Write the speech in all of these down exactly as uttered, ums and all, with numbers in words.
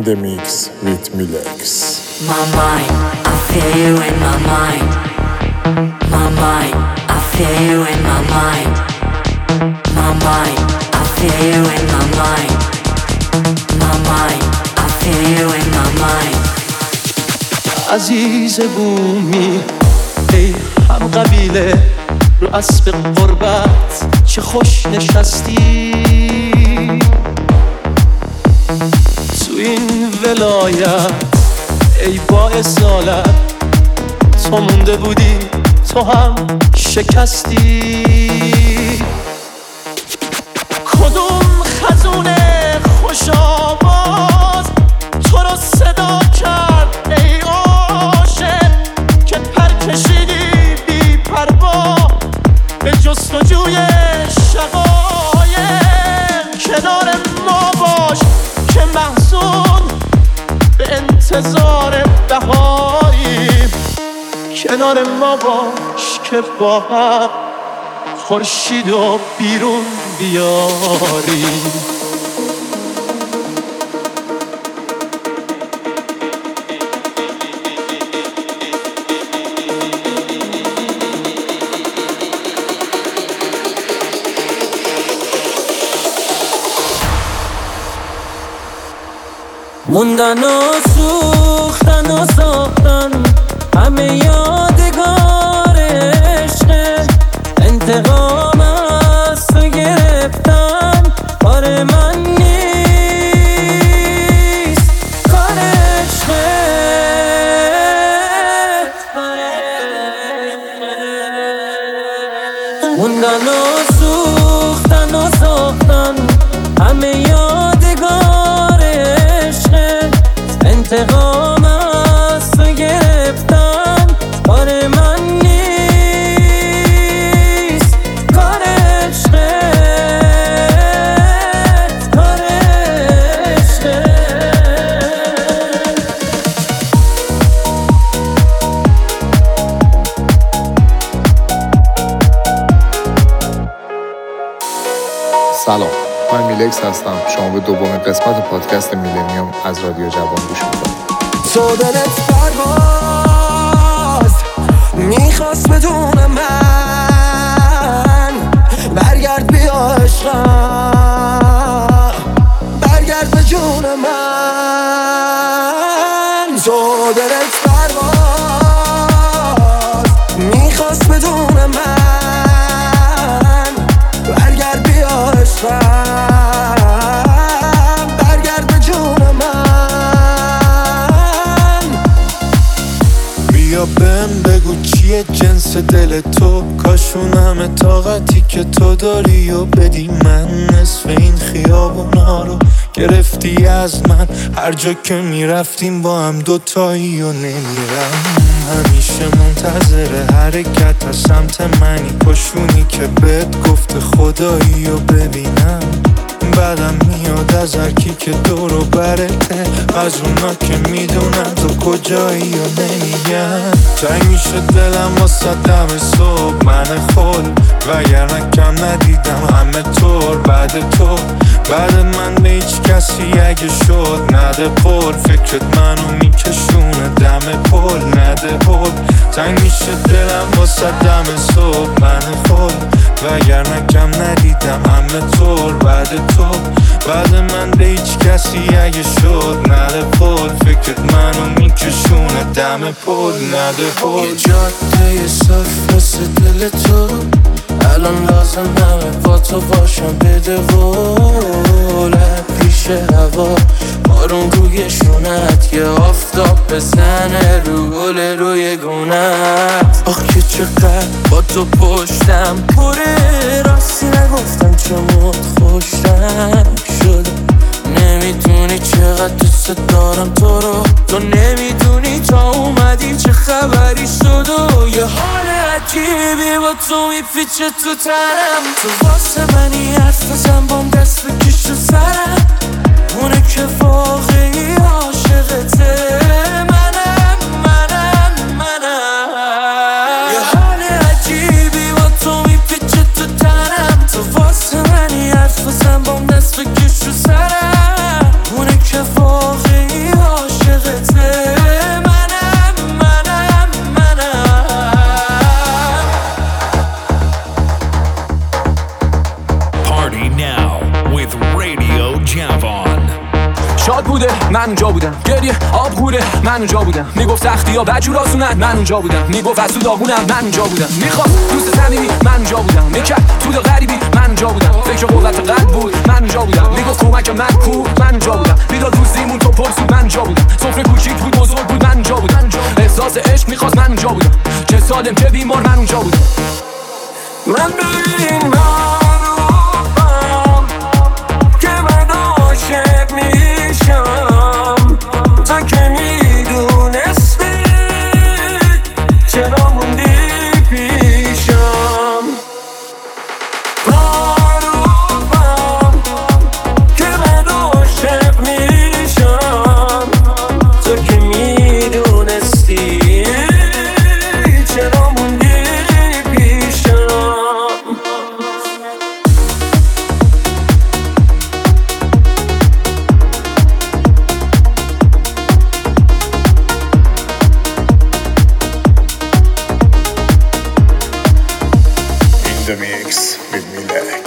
the mix with Milex. My mind, I feel you in my mind. My mind, I feel you in my mind. My mind, I feel you in my mind. My mind, I feel you in my mind. عزیز بومی ای هم قبیله رو اسب قربت چه خوش نشستی تو این ولایت ای با اصالت تو مونده بودی تو هم شکستی کدوم خزونه خوش آواز تو رو صدا کرد ای عاشق که پر کشیدی بی پروا به جستجوی شقایق کنار ما باش که محزون به انتظار بهایی کنار ما باش که با هم خورشید و بیرون بیاری موندن و سوختن و ساختن همه یادگار عشق انتقام از تو گرفتن کار من نیست کار عشق موندن و سوختن و ساختن همه یادگار عشق انتقام از تو گرفتن کار من نیست کار عشق کار عشق سلام، من میلکس هستم. شما به دومین قسمت پادکست میلنیوم از رادیو جوان گوش میکنید. تو دلت پرواز میخواست بدون من برگرد بیا عشقم برگرد به جون من تو دلت پرواز میخواست بدون من برگرد بیا عشقم برگرد به جون من بیا بهم بگو چیه جنس دل تو کاشون همه طاقتی که تو داری و بدی من نصف این خیابونا رو گرفتی از من هر جا که میرفتیم با هم دوتایی و نمیرم همیشه منتظر حرکت از سمت منی پشونی که بهت گفته خدایی و ببینم بعدم میاد از هرکی که دور و برته از اونا که میدونم تو کجایی و نمیگم تنگ میشه دلم واسه دم صبح من خود وگرنه کم ندیدم همه طور بعد تو بعد من به هیچ کسی اگه شد نده پر فکرت منو میکشونه دم پل نده پل تنگ میشه دلم واسه دم صبح من خود وگرنه کم ندیدم همه طور بعد تو بعد من به هیچ کسی اگه شد نده پل فکرت منو میکشونه دم پل نده پل یه جاده صاف مثل دل تو الان لازم همه با تو باشم بده قولم پیش هوا بارون روی شونت یه آفتاب بزنه رو گل روی گونت آخ که چقدر با تو پشتم پره راستی نگفتم چمت خوشتم شده نمیدونی چقدر دوست دارم تو رو تو نمیدونی تا اومدی چه خبری شد و یه حال عجیبی با تو میپیچه تو تنم تو واسه منی حرف بزن بام دست بکش تو سرم اونه که واقعی عاشقته منم منم منم یه حال عجیبی با تو میپیچه تو تنم تو واسه منی حرف بزن بام دست بکش تو سرم اونه که واقعی آب غوره من اونجا بودم، میگفت سختی ها بجور آسونن من اونجا بودم، میگفت از تو داغونم من اونجا بودم، میخواست دوست صمیمی من اونجا بودم، میکرد تو دا غریبی من اونجا بودم، فکر قوت قلب بود من اونجا بودم، میگفت کمک من کو من اونجا بودم، میداد روزیمون تو پرسود من اونجا بودم، سفره کوچیک بود بزرگ بود من اونجا بودم، احساس عشق میخواست من اونجا بودم، چه سالم چه بیمار من اونجا بودم. من ببین معروفم که من عاشق میشم، تا که میدونستی چرا موندی پیشم. معروفم که من عاشق میشم، تا که میدونستی چرا موندی پیشم. In the mix with Milex.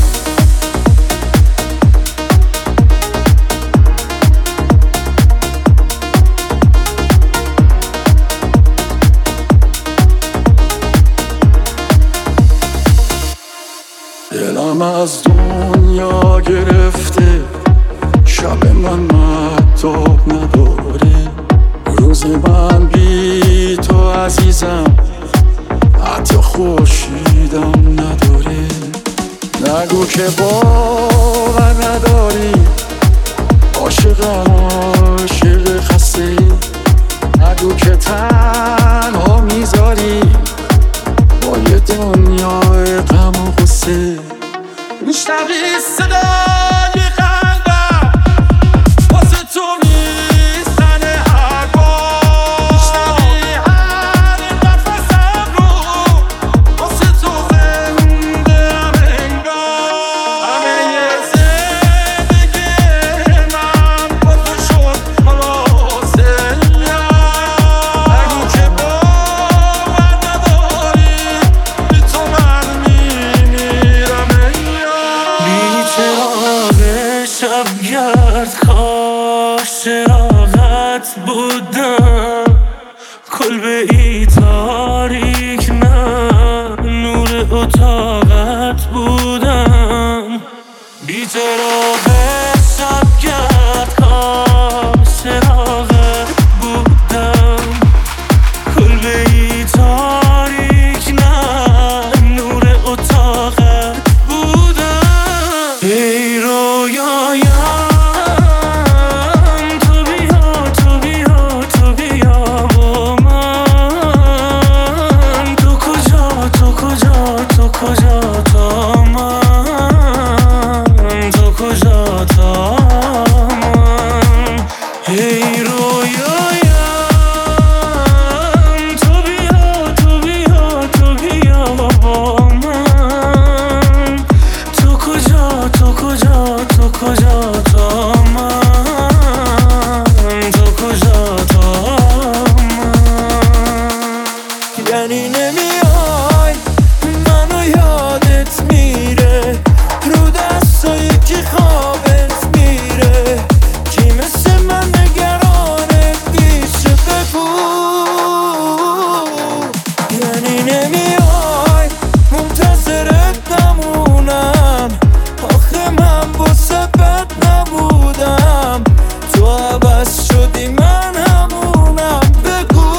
دلم از دنیا گرفته، شب من مهتاب نداره، روز من بی تو عزیزم حتی خورشیدم نداره. نگو که باور نداری، عاشقم عاشق خسته، نگو که تنها میذاری با یه دنیای غم و غصه. میشنوی صدای قلبم واسه تو میزنه هر بار، میشنوی هر نفسم رو واسه تو زنده ام انگار، همه یه زندگی من با تو شد خلاصه. نگو که باور نداری، بی تو من میمیرم بی چراغ شبگرد کاش چراغت بودم، کلبه ای تاریک من نور اتاقت بودم. بی چراغ شبگرد کاش چراغت بودم، کلبه ای تاریک من نور اتاقت بودم. ای رویایم تو بیا تو بیا تو بیا با من، تو کجا تو کجا تو کجا تا من، تو کجا تا من. ای رویایم تو بیا تو بیا تو بیا با من، تو کجا تو کجا تو کجا تا من، تو کجا تا من. یعنی نمیای منو یادت میره، رو دستایی که خوابت میره، کی مثل من نگرانت پیشه بگو. یعنی نمیای منتظرت نمونم، آخه من واسه بد نبودم، تو عوض شدی من همونم بگو.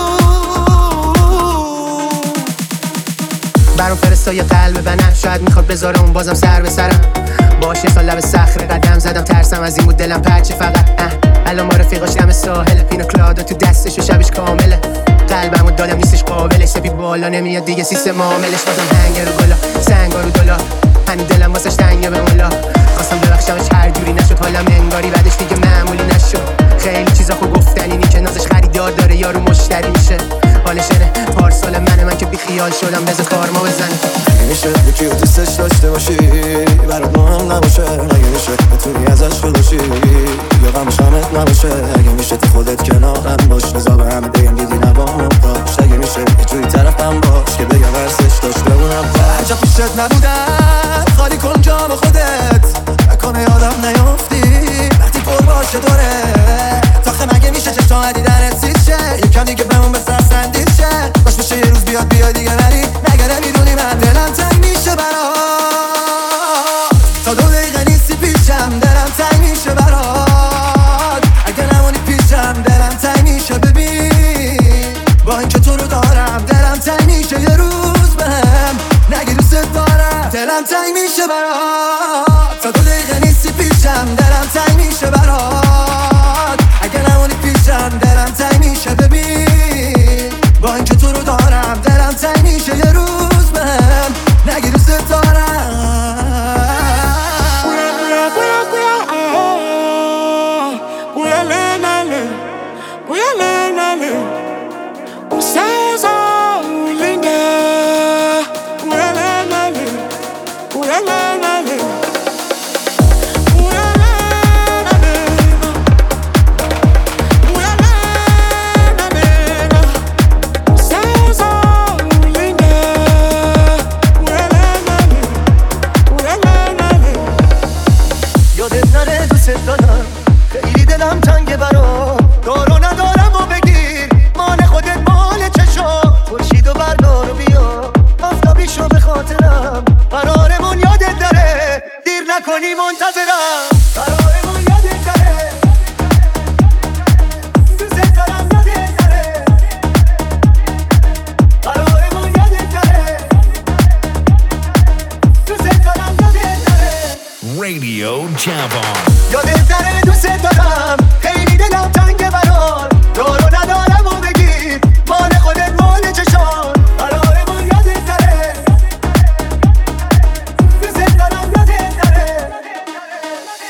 برام فرستای قلب بنم، شاید میخواد بذاره اون بازم سر به سرم، باشه تا لب صخره قدم زدم، ترسم از این بود دلم پرچه فقط. اه الان ما رفیقاش دم ساحل، پینو کلادا تو دستش و شبش کامله، قلبمو دادم نیستش قابلش، سپی بالا نمیاد دیگه سیستم عاملش، بازم هنگ رو گلا سنگا رو دلا، هنو دلم واسش تنگه به مولا، خواستم ببخشمش هر جوری نشد، حالم انگاری بعدش دیگه معمولی نشد. خیلی چیزا خو گفتن اینی که نازش خریدار داره یارو مشتری میشه، حالشنه پارسال منه من که بی خیال شدم بذار کارما بزنه. میشه یکی رو دوستش داشته باشی برات مهم نباشه، اگه میشه بتونی ازش خودشی یا غمش همت نباشه، اگه میشه تو خودت کنارم باش، نزا به همه بگم دیدی نبامم داشت، اگه میشه یه جوری طرفم باش که بگم ورسش داشت بمونم عجب پیشت نبودم، خالی کن جام خودت نکنه یادم نیافتی وقتی پر باشه دوره، تاخه مگه میشه چشم ما دیدنت سیشه یکم دیگه بمون به سرسندیشه باش بشه یه روز بیاد بیاد دیگه ولی نگره میدونی من دلم تنگ میشه برات تا دو دقیقه نیستی پیشم دلم تنگ میشه برات اگه نمونی پیشم دلم تنگ میشه ببین با اینکه تو رو دارم دلم تنگ میشه یه روز بهم نگی دوست دارم دلم تنگ میشه برات تا دو دقیقه نیستی پیشم دلم تنگ میشه برات اگه نمونی پیشم دلم تنگ میشه ببین با اینکه تو رو دارم دلم تنگ میشه یه روز بهم نگی دوست دارم خیلی دلم تنگه برا دارو ندارم و بگیر مان خودت مال چشا خورشید و بردار و بیا آفتابی شو به خاطرم قرارمون یادت داره دیر نکنی منتظرم قرارمون یادت داره دوست دارم یادت داره قرارمون یادت داره دوست دارم یادت داره Radio Jabon. یادت داره دوست دارم